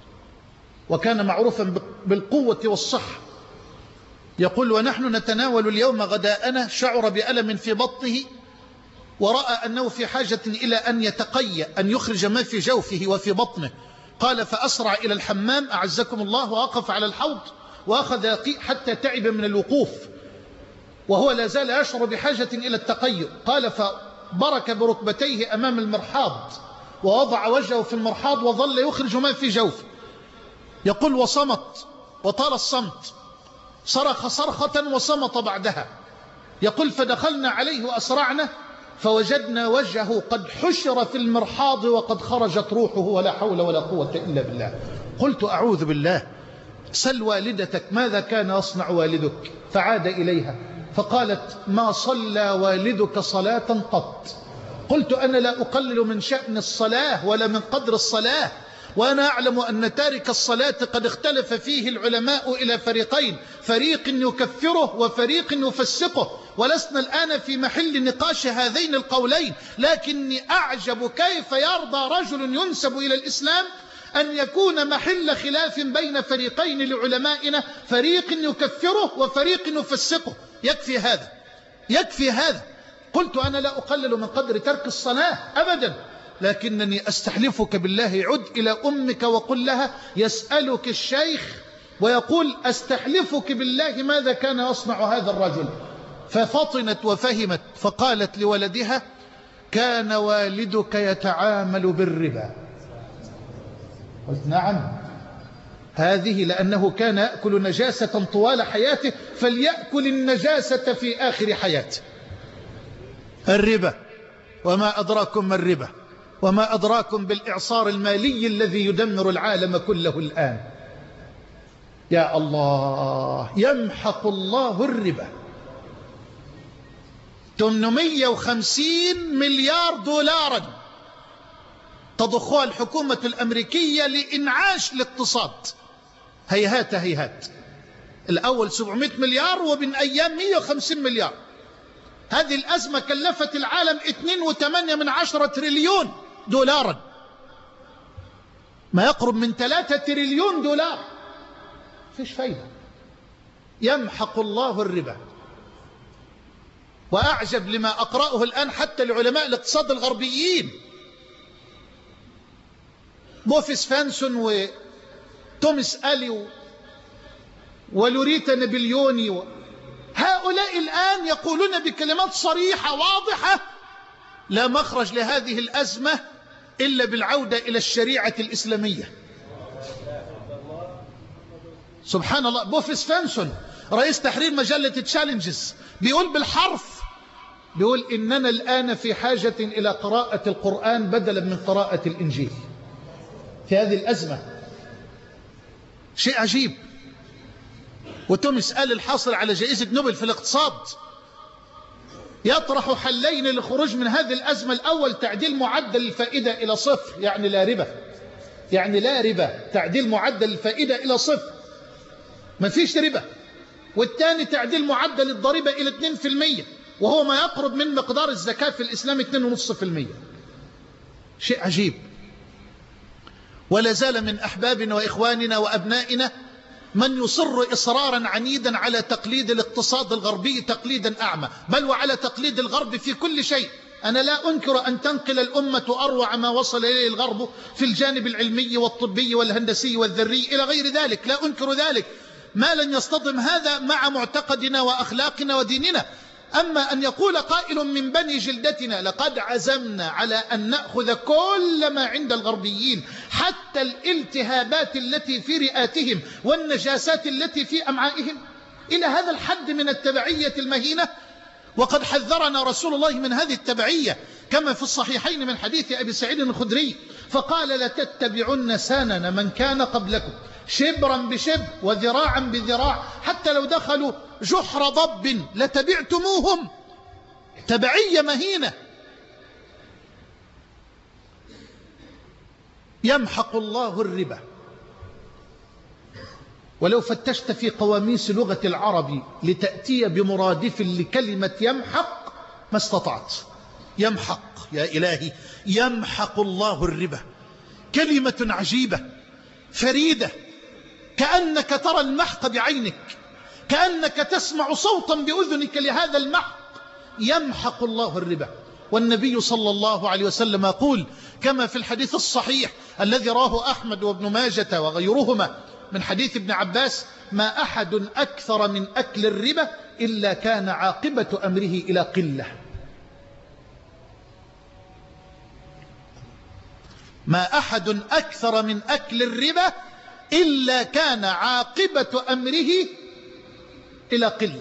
وكان معروفا بالقوة والصحة. يقول ونحن نتناول اليوم غداءنا شعر بألم في بطنه ورأى أنه في حاجة إلى أن يتقي أن يخرج ما في جوفه وفي بطنه. قال فأسرع إلى الحمام أعزكم الله وأقف على الحوض وأخذ يقيء حتى تعب من الوقوف وهو لا زال يشعر بحاجة إلى التقيؤ. قال فبرك بركبتيه أمام المرحاض ووضع وجهه في المرحاض وظل يخرج ما في جوفه. يقول وصمت وطال الصمت، صرخ صرخة وصمت بعدها. يقول فدخلنا عليه وأسرعنا فوجدنا وجهه قد حشر في المرحاض وقد خرجت روحه ولا حول ولا قوة إلا بالله. قلت أعوذ بالله، سل والدتك ماذا كان يصنع والدك؟ فعاد إليها فقالت ما صلى والدك صلاة قط. قلت أنا لا أقلل من شأن الصلاة ولا من قدر الصلاة، وأنا أعلم أن تارك الصلاة قد اختلف فيه العلماء إلى فريقين، فريق يكفره وفريق يفسقه، ولسنا الآن في محل نقاش هذين القولين. لكني أعجب كيف يرضى رجل ينسب إلى الإسلام أن يكون محل خلاف بين فريقين لعلمائنا، فريق يكفره وفريق يفسقه. يكفي هذا، يكفي هذا. قلت أنا لا أقلل من قدر ترك الصلاة أبدا، لكنني أستحلفك بالله عد إلى أمك وقل لها يسألك الشيخ ويقول أستحلفك بالله ماذا كان يصنع هذا الرجل. ففطنت وفهمت فقالت لولدها كان والدك يتعامل بالربا. قلت نعم، هذه لأنه كان يأكل نجاسة طوال حياته فليأكل النجاسة في آخر حياته. الربا، وما أدراكم ما الربا، وما أدراكم بالإعصار المالي الذي يدمر العالم كله الآن. يا الله، يمحق الله الربا. ثمانمئة وخمسين مليار دولارا تضخها الحكومة الأمريكية لإنعاش الاقتصاد. هيهات هيهات، الأول سبعمئة مليار وبين أيام مئة وخمسين مليار. هذه الأزمة كلفت العالم اثنين وثمانية من عشرة تريليون دولارا، ما يقرب من ثلاثة تريليون دولار. فيش فايدة. يمحق الله الربا. وأعجب لما أقرأه الآن حتى لعلماء الاقتصاد الغربيين، بوفيس فانسون وتوماس ألي ولوريتا نابليوني و... هؤلاء الآن يقولون بكلمات صريحة واضحة لا مخرج لهذه الأزمة إلا بالعودة إلى الشريعة الإسلامية. سبحان الله. بوفيس فانسون رئيس تحرير مجلة تشالنجز، بيقول بالحرف، بيقول إننا الآن في حاجة إلى قراءة القرآن بدلا من قراءة الإنجيل في هذه الأزمة. شيء عجيب. وتوماس آل الحاصل على جائزة نوبل في الاقتصاد يطرح حلين للخروج من هذه الأزمة. الأول تعديل معدل الفائدة إلى صفر، يعني لا ربا، يعني لا ربا، تعديل معدل الفائدة إلى صفر، ما فيش ربا. والثاني تعديل معدل الضريبة إلى اثنين بالمئة، وهو ما يقرب من مقدار الزكاة في الإسلام اثنين فاصلة خمسة بالمئة. شيء عجيب. ولا زال من أحبابنا وإخواننا وأبنائنا من يصر إصرارا عنيدا على تقليد الاقتصاد الغربي تقليدا أعمى، بل وعلى تقليد الغرب في كل شيء. أنا لا أنكر أن تنقل الأمة أروع ما وصل إليه الغرب في الجانب العلمي والطبي والهندسي والذري إلى غير ذلك، لا أنكر ذلك، ما لن يصطدم هذا مع معتقدنا وأخلاقنا وديننا. أما أن يقول قائل من بني جلدتنا لقد عزمنا على أن نأخذ كل ما عند الغربيين، حتى الالتهابات التي في رئاتهم والنجاسات التي في أمعائهم، إلى هذا الحد من التبعية المهينة. وقد حذرنا رسول الله من هذه التبعية كما في الصحيحين من حديث أبي سعيد الخدري، فقال لتتبعن سنن من كان قبلكم شبرا بشبر وذراعا بذراع، حتى لو دخلوا جحر ضب لتبعتموهم. تبعية مهينة. يمحق الله الربا. ولو فتشت في قواميس لغة العرب لتأتي بمرادف لكلمة يمحق ما استطعت. يمحق، يا إلهي، يمحق الله الربا، كلمة عجيبة فريدة، كأنك ترى المحق بعينك، كأنك تسمع صوتا بأذنك لهذا المحق. يمحق الله الربا. والنبي صلى الله عليه وسلم يقول كما في الحديث الصحيح الذي راه أحمد وابن ماجة وغيرهما من حديث ابن عباس: ما أحد أكثر من أكل الربا إلا كان عاقبة أمره إلى قلة. ما أحد أكثر من أكل الربا إلا كان عاقبة أمره إلى قلة.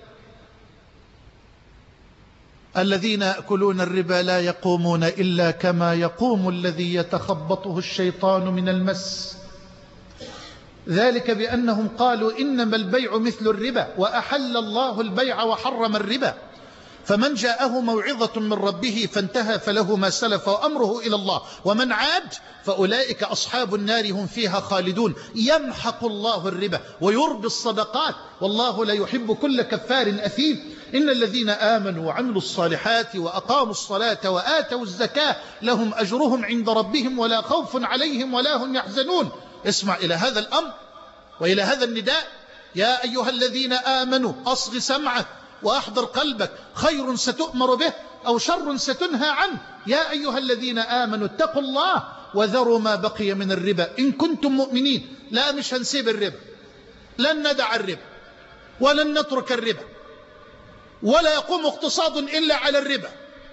الذين يأكلون الربا لا يقومون إلا كما يقوم الذي يتخبطه الشيطان من المس، ذلك بأنهم قالوا إنما البيع مثل الربا وأحل الله البيع وحرم الربا، فمن جاءه موعظة من ربه فانتهى فله ما سلف وأمره إلى الله، ومن عاد فأولئك أصحاب النار هم فيها خالدون. يمحق الله الربا ويربي الصدقات، والله لا يحب كل كفار أثيم. إن الذين آمنوا وعملوا الصالحات وأقاموا الصلاة وآتوا الزكاة لهم أجرهم عند ربهم ولا خوف عليهم ولا هم يحزنون. اسمع إلى هذا الأمر وإلى هذا النداء: يا أيها الذين آمنوا أصغ سمعك وأحضر قلبك، خير ستؤمر به أو شر ستنهى عنه. يا أيها الذين آمنوا اتقوا الله وذروا ما بقي من الربا إن كنتم مؤمنين. لا، مش هنسيب الربا، لن ندع الربا ولن نترك الربا، ولا يقوم اقتصاد إلا على الربا.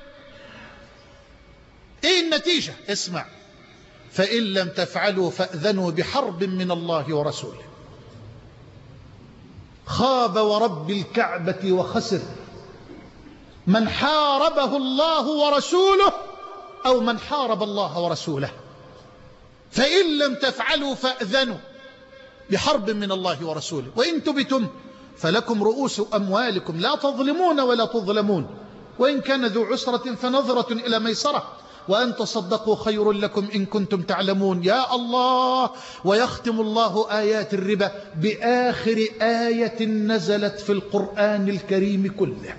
إيه النتيجة؟ اسمع: فإن لم تفعلوا فأذنوا بحرب من الله ورسوله. خاب ورب الكعبة وخسر من حاربه الله ورسوله أو من حارب الله ورسوله. فإن لم تفعلوا فأذنوا بحرب من الله ورسوله وإن تبتم فلكم رؤوس أموالكم لا تظلمون ولا تظلمون، وإن كان ذو عسرة فنظرة إلى ميسرة، وأن تصدقوا خير لكم إن كنتم تعلمون. يا الله. ويختم الله آيات الربا بآخر آية نزلت في القرآن الكريم كله.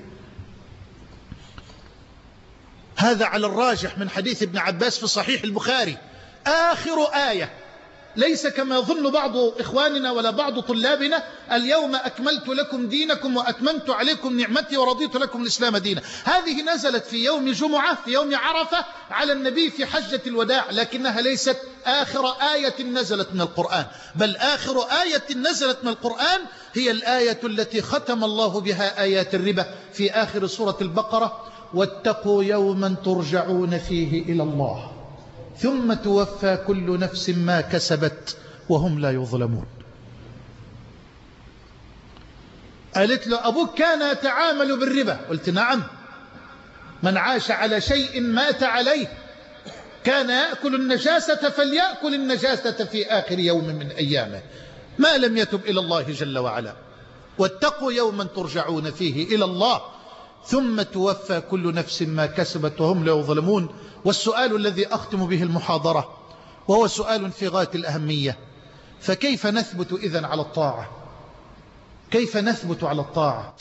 هذا على الراجح من حديث ابن عباس في صحيح البخاري، آخر آية، ليس كما يظن بعض إخواننا ولا بعض طلابنا: اليوم أكملت لكم دينكم وأتممت عليكم نعمتي ورضيت لكم الإسلام دينا. هذه نزلت في يوم جمعة، في يوم عرفة، على النبي في حجة الوداع، لكنها ليست آخر آية نزلت من القرآن، بل آخر آية نزلت من القرآن هي الآية التي ختم الله بها آيات الربا في آخر سورة البقرة: واتقوا يوما ترجعون فيه إلى الله ثم توفى كل نفس ما كسبت وهم لا يظلمون. قالت له أبوك كان يتعامل بالربا. قلت نعم، من عاش على شيء مات عليه، كان يأكل النجاسة فليأكل النجاسة في آخر يوم من أيامه ما لم يتب إلى الله جل وعلا. واتقوا يوما ترجعون فيه إلى الله ثم توفى كل نفس ما كسبت وهم لا يظلمون. والسؤال الذي أختم به المحاضرة وهو سؤال في غاية الأهمية، فكيف نثبت إذن على الطاعة؟ كيف نثبت على الطاعة؟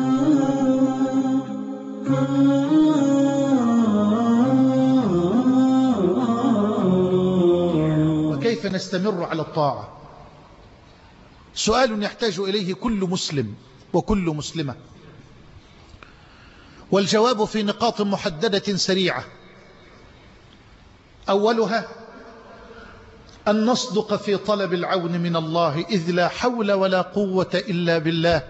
وكيف نستمر على الطاعة؟ سؤال يحتاج إليه كل مسلم وكل مسلمة، والجواب في نقاط محددة سريعة. أولها أن نصدق في طلب العون من الله، إذ لا حول ولا قوة إلا بالله،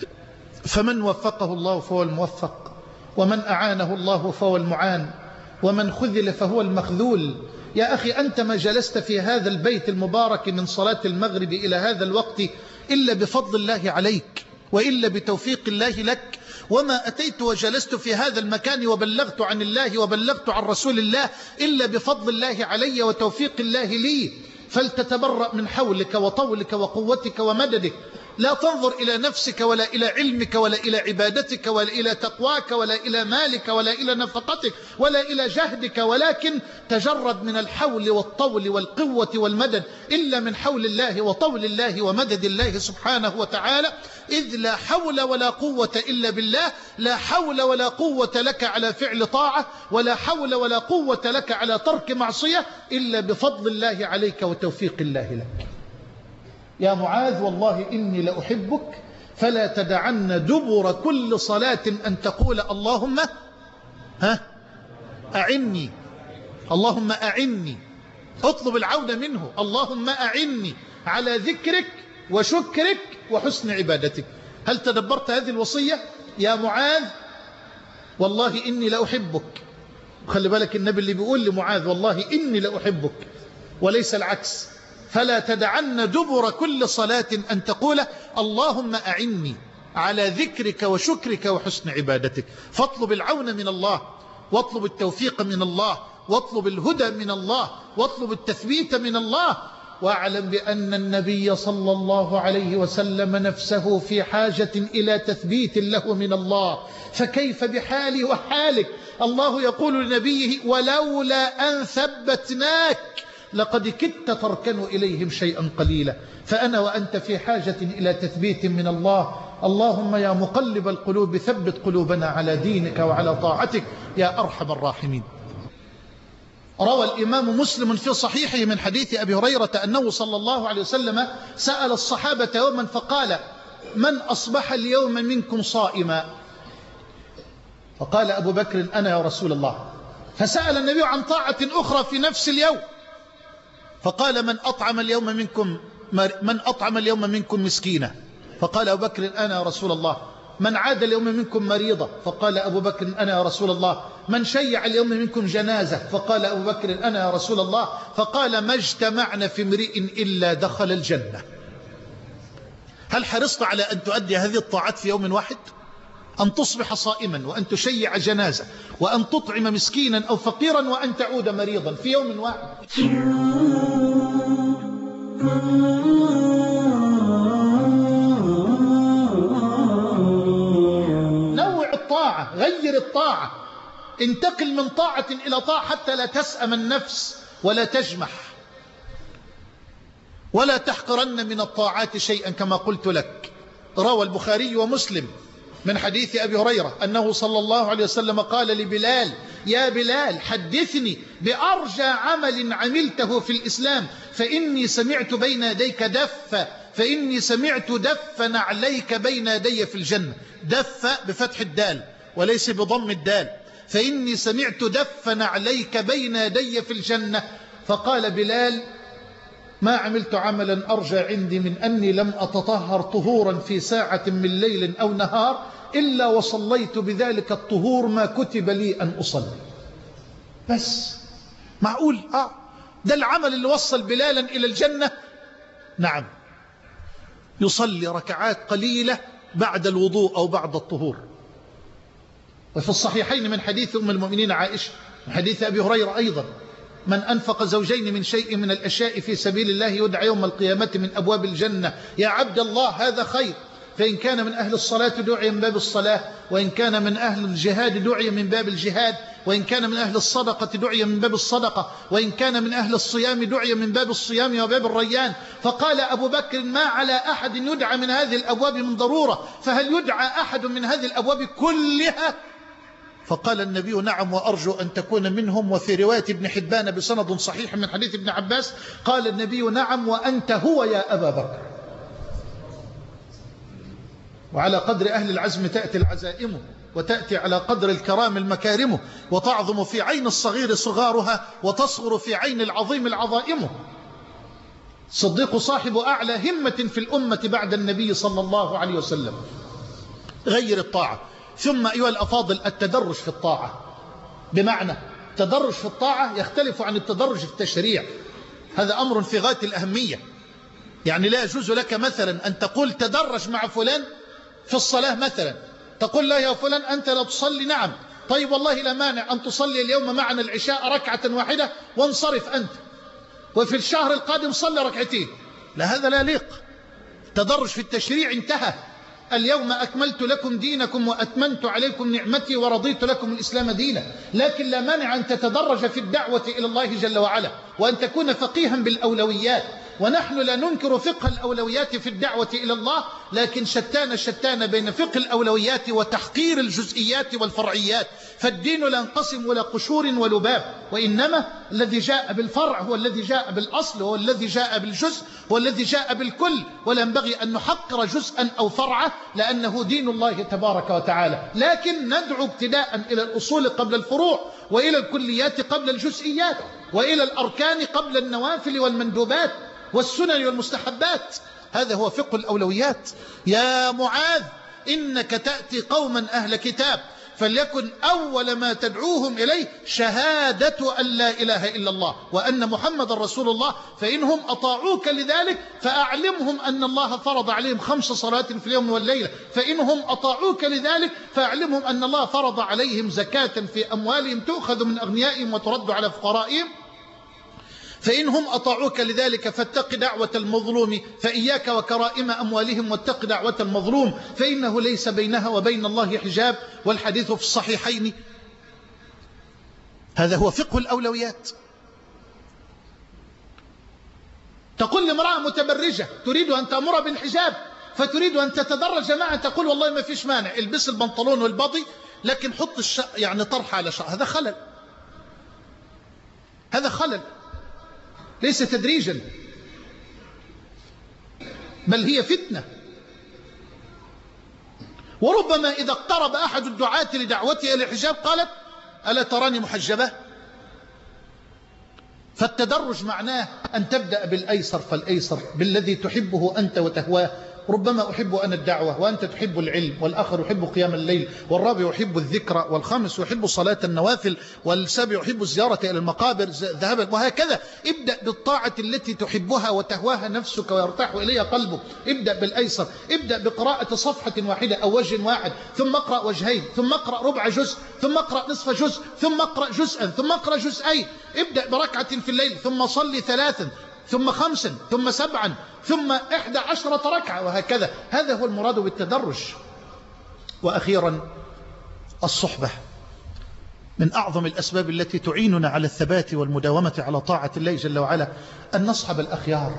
فمن وفقه الله فهو الموفق، ومن أعانه الله فهو المعان، ومن خذل فهو المخذول. يا أخي أنت ما جلست في هذا البيت المبارك من صلاة المغرب إلى هذا الوقت إلا بفضل الله عليك وإلا بتوفيق الله لك، وما أتيت وجلست في هذا المكان وبلغت عن الله وبلغت عن رسول الله إلا بفضل الله علي وتوفيق الله لي. فلتتبرأ من حولك وطولك وقوتك ومددك، لا تنظر إلى نفسك ولا إلى علمك ولا إلى عبادتك ولا إلى تقواك ولا إلى مالك ولا إلى نفقتك ولا إلى جهدك، ولكن تجرد من الحول والطول والقوة والمدد إلا من حول الله وطول الله ومدد الله سبحانه وتعالى. إذ لا حول ولا قوة إلا بالله، لا حول ولا قوة لك على فعل طاعة، ولا حول ولا قوة لك على ترك معصية إلا بفضل الله عليك وتوفيق الله لك. يا معاذ والله إني لأحبك فلا تدعن دبر كل صلاة أن تقول اللهم ها أعني، اللهم أعني، اطلب العون منه، اللهم أعني على ذكرك وشكرك وحسن عبادتك. هل تدبرت هذه الوصية يا معاذ؟ والله إني لأحبك. خلي بالك النبي اللي بيقول لمعاذ والله إني لأحبك وليس العكس. فلا تدعن دبر كل صلاة أن تقول اللهم أعني على ذكرك وشكرك وحسن عبادتك. فاطلب العون من الله، واطلب التوفيق من الله، واطلب الهدى من الله، واطلب التثبيت من الله. واعلم بأن النبي صلى الله عليه وسلم نفسه في حاجة إلى تثبيت له من الله، فكيف بحالي وحالك؟ الله يقول لنبيه ولولا أن ثبتناك لقد كدت تركن إليهم شيئا قليلا. فأنا وأنت في حاجة إلى تثبيت من الله. اللهم يا مقلب القلوب ثبت قلوبنا على دينك وعلى طاعتك يا أرحم الراحمين. روى الإمام مسلم في صحيحه من حديث أبي هريرة أنه صلى الله عليه وسلم سأل الصحابة يوما فقال من أصبح اليوم منكم صائما؟ فقال أبو بكر أنا يا رسول الله. فسأل النبي عن طاعة أخرى في نفس اليوم فقال من أطعم اليوم منكم من أطعم اليوم منكم مسكينة؟ فقال أبو بكر أنا يا رسول الله. من عاد اليوم منكم مريضة؟ فقال أبو بكر أنا يا رسول الله. من شيع اليوم منكم جنازة؟ فقال أبو بكر أنا يا رسول الله. فقال ما اجتمعنا في امرئ إلا دخل الجنة. هل حرصت على أن تؤدي هذه الطاعات في يوم واحد؟ أن تصبح صائما وأن تشيع جنازة وأن تطعم مسكينا أو فقيرا وأن تعود مريضا في يوم واحد. نوع الطاعة، غير الطاعة، انتقل من طاعة إلى طاعة حتى لا تسأم النفس ولا تجمح ولا تحقرن من الطاعات شيئا كما قلت لك. روى البخاري ومسلم من حديث أبي هريرة أنه صلى الله عليه وسلم قال لبلال يا بلال حدثني بأرجى عمل عملته في الإسلام فإني سمعت بين يديك دف فإني سمعت دف نعليك بين يدي في الجنة. دف بفتح الدال وليس بضم الدال. فإني سمعت دف نعليك بين يدي في الجنة. فقال بلال ما عملت عملا أرجى عندي من أني لم أتطهر طهورا في ساعة من ليل أو نهار إلا وصليت بذلك الطهور ما كتب لي أن أصلي. بس معقول آه ده العمل اللي وصل بلالا إلى الجنة؟ نعم. يصلي ركعات قليلة بعد الوضوء أو بعد الطهور. وفي الصحيحين من حديث أم المؤمنين عائشة من حديث أبي هريرة أيضا: من أنفق زوجين من شيء من الأشياء في سبيل الله يدعى يوم القيامة من أبواب الجنة يا عبد الله هذا خير، فإن كان من أهل الصلاة دعي من باب الصلاة، وإن كان من أهل الجهاد دعي من باب الجهاد، وإن كان من أهل الصدقة دعي من باب الصدقة، وإن كان من أهل الصيام دعي من باب الصيام وباب الريان. فقال أبو بكر: ما على أحد يدعى من هذه الأبواب من ضرورة، فهل يدعى أحد من هذه الأبواب كلها؟ فقال النبي: نعم وأرجو أن تكون منهم. وفي رواية ابن حبان بسند صحيح من حديث ابن عباس قال النبي: نعم وأنت هو يا أبا بكر. وعلى قدر أهل العزم تأتي العزائم، وتأتي على قدر الكرام المكارم، وتعظم في عين الصغير صغارها، وتصغر في عين العظيم العظائم. صديق صاحب أعلى همة في الأمة بعد النبي صلى الله عليه وسلم. غير الطاعة. ثم أيها الأفاضل التدرج في الطاعة، بمعنى التدرج في الطاعة يختلف عن التدرج في التشريع. هذا أمر في غاية الأهمية. يعني لا يجوز لك مثلا أن تقول تدرج مع فلان في الصلاة مثلا، تقول لا يا فلان أنت لا تصلي، نعم طيب والله لا مانع أن تصلي اليوم معنا العشاء ركعة واحدة وانصرف أنت، وفي الشهر القادم صلي ركعتين. لا، هذا لا يليق. تدرج في التشريع انتهى. اليوم أكملت لكم دينكم وأتممت عليكم نعمتي ورضيت لكم الإسلام دينا. لكن لا مانع أن تتدرج في الدعوة إلى الله جل وعلا، وأن تكون فقيها بالأولويات. ونحن لا ننكر فقه الأولويات في الدعوة إلى الله، لكن شتان شتان بين فقه الأولويات وتحقير الجزئيات والفرعيات. فالدين لا ينقسم ولا قشور ولباب، وإنما الذي جاء بالفرع هو الذي جاء بالأصل، هو الذي جاء بالجزء، هو الذي جاء بالكل. ولا ينبغي أن نحقر جزءا أو فرعا، لأنه دين الله تبارك وتعالى. لكن ندعو ابتداء إلى الأصول قبل الفروع، وإلى الكليات قبل الجزئيات، وإلى الأركان قبل النوافل والمندوبات والسنن والمستحبات. هذا هو فقه الأولويات. يا معاذ إنك تأتي قوما أهل كتاب، فليكن أول ما تدعوهم إليه شهادة أن لا إله إلا الله وأن محمد رسول الله، فإنهم أطاعوك لذلك فأعلمهم أن الله فرض عليهم خمس صلوات في اليوم والليلة، فإنهم أطاعوك لذلك فأعلمهم أن الله فرض عليهم زكاة في أموالهم تؤخذ من أغنيائهم وترد على فقرائهم، فإنهم أطاعوك لذلك فاتق دعوة المظلوم، فإياك وكرائم أموالهم واتق دعوة المظلوم فإنه ليس بينها وبين الله حجاب. والحديث في الصحيحين. هذا هو فقه الأولويات. تقول لامرأة متبرجة تريد أن تأمر بالحجاب، فتريد أن تتدرج معها، تقول والله ما فيش مانع، البس البنطلون والبضي لكن حط الش... يعني طرح على شعر. هذا خلل، هذا خلل، ليس تدريجا، بل هي فتنة. وربما إذا اقترب أحد الدعاة لدعوته إلى الحجاب قالت ألا تراني محجبة؟ فالتدرج معناه أن تبدأ بالأيسر فالأيسر، بالذي تحبه أنت وتهواه. ربما أحب أنا الدعوة وأنت تحب العلم، والآخر يحب قيام الليل، والرابع يحب الذكر، والخامس يحب صلاة النوافل، والسابع يحب الزيارة إلى المقابر ذهابا، وهكذا. ابدأ بالطاعة التي تحبها وتهواها نفسك ويرتاح إليها قلبك. ابدأ بالأيسر، ابدأ بقراءة صفحة واحدة أو وجه واحد، ثم اقرأ وجهين، ثم اقرأ ربع جزء، ثم اقرأ نصف جزء، ثم اقرأ جزءا، ثم اقرأ جزئين. ابدأ بركعة في الليل، ثم صلي ثلاثا، ثم خمسا، ثم سبعا، ثم إحدى عشرة ركعة، وهكذا. هذا هو المراد بالتدرج. وأخيرا الصحبة من أعظم الأسباب التي تعيننا على الثبات والمداومة على طاعة الله جل وعلا، أن نصحب الأخيار.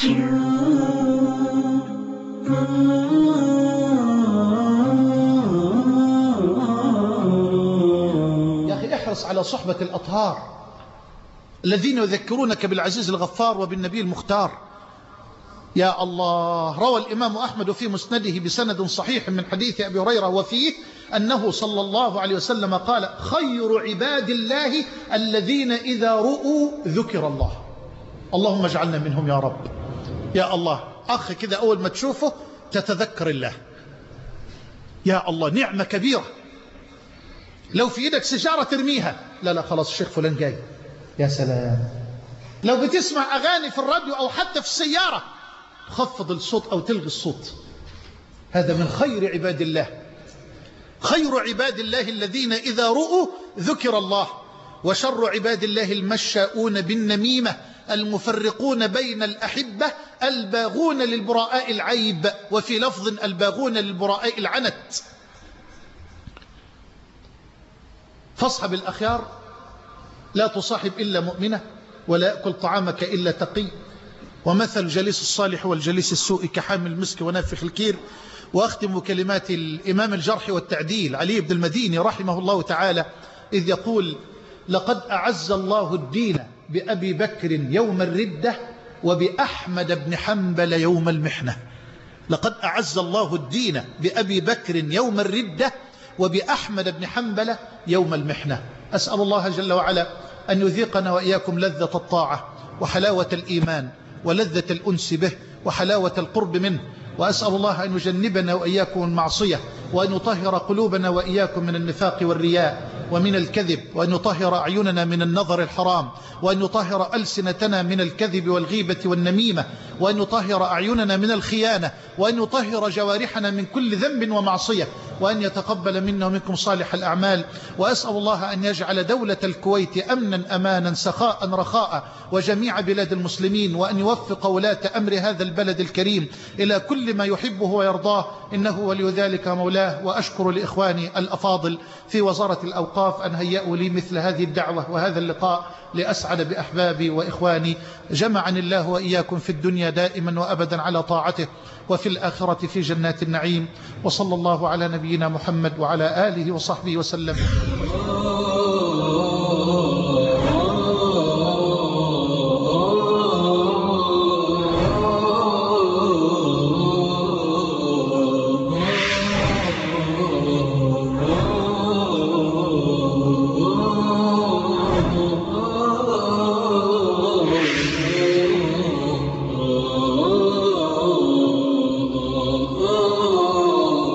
يا أخي احرص على صحبة الأطهار الذين يذكرونك بالعزيز الغفار وبالنبي المختار. يا الله، روى الإمام أحمد في مسنده بسند صحيح من حديث أبي هريرة وفيه أنه صلى الله عليه وسلم قال خير عباد الله الذين إذا رؤوا ذكر الله. اللهم اجعلنا منهم يا رب. يا الله، أخ كذا أول ما تشوفه تتذكر الله. يا الله، نعمة كبيرة. لو في إيدك سجارة ترميها، لا لا خلاص الشيخ فلان جاي. يا سلام. لو بتسمع أغاني في الراديو أو حتى في السيارة، تخفض الصوت أو تلغي الصوت. هذا من خير عباد الله. خير عباد الله الذين إذا رؤوا ذكر الله، وشر عباد الله المشاؤون بالنميمة المفرقون بين الأحبة الباغون للبراء العيب، وفي لفظ الباغون للبراء العنت. فاصحب الأخيار، لا تصاحب إلا مؤمنة، ولا يأكل طعامك إلا تقي، ومثل جليس الصالح والجليس السوء كحامل المسك ونافخ الكير. وأختم كلمات الإمام الجرح والتعديل علي بن المديني رحمه الله تعالى إذ يقول: لقد أعز الله الدين بأبي بكر يوم الردة وبأحمد بن حنبل يوم المحنة. لقد أعز الله الدين بأبي بكر يوم الردة وبأحمد بن حنبل يوم المحنة. أسأل الله جل وعلا أن يذيقنا وإياكم لذة الطاعة وحلاوة الإيمان ولذة الأنس به وحلاوة القرب منه، وأسأل الله أن يجنبنا وإياكم المعصية، وأن يطهر قلوبنا وإياكم من النفاق والرياء ومن الكذب، وأن يطهر أعيننا من النظر الحرام، وأن يطهر ألسنتنا من الكذب والغيبة والنميمة، وأن يطهر أعيننا من الخيانة، وأن يطهر جوارحنا من كل ذنب ومعصية، وأن يتقبل منا ومنكم صالح الأعمال. وأسأل الله أن يجعل دولة الكويت أمنا أمانا سخاء رخاء وجميع بلاد المسلمين، وأن يوفق ولاة أمر هذا البلد الكريم إلى كل ما يحبه ويرضاه، إنه ولي ذلك مولاه. وأشكر لإخواني الأفاضل في وزارة الأوقاف أن هيئوا لي مثل هذه الدعوة وهذا اللقاء لأسعد بأحبابي وإخواني. جمعني الله وإياكم في الدنيا دائما وأبدا على طاعته، وفي الآخرة في جنات النعيم. وصلى الله على نبينا محمد وعلى آله وصحبه وسلم.